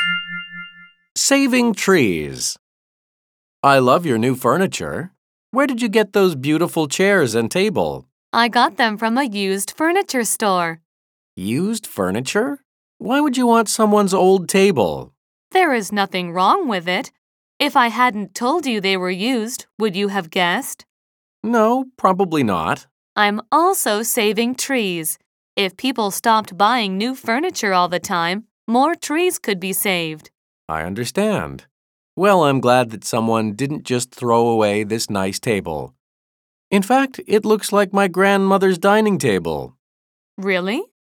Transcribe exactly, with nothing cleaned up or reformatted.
Saving trees. I love your new furniture. Where did you get those beautiful chairs and table? I got them from a used furniture store. Used furniture? Why would you want someone's old table? There is nothing wrong with it. If I hadn't told you they were used, would you have guessed? No, probably not. I'm also saving trees. If people stopped buying new furniture all the time, more trees could be saved. I understand. Well, I'm glad that someone didn't just throw away this nice table. In fact, it looks like my grandmother's dining table. Really?